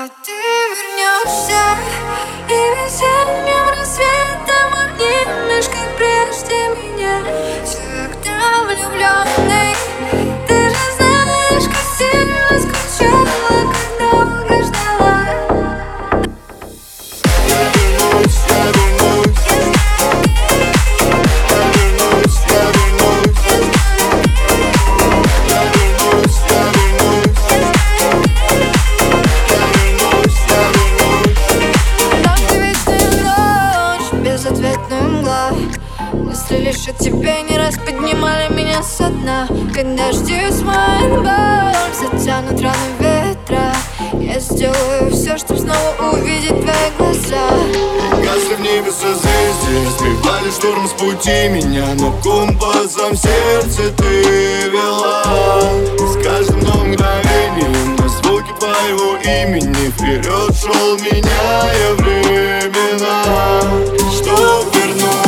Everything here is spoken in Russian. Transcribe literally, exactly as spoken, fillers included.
А ты вернешься, и весенним рассветом обнимешь, как прежде меня. Всегда влюбленный, ты же знаешь, как сильно скучала, как долго ждала. Я вернусь, я вернусь. Я вернусь, я вернусь. Я вернусь, я вернусь. Я вернусь, я вернусь. Ночь, вечная ночь, безответная мгла. Мысли лишь о тебе не раз поднимали меня со дна. Когда дожди смоют боль, затянут раны ветра, я сделаю все, чтоб снова увидеть твои глаза. Гасли в небе созвездия, сбивали шторм с пути меня, но компасом сердце ты вела. С каждым новым мгновением на звуки твоего имени вперед шел, меняя времена. Чтоб вернуть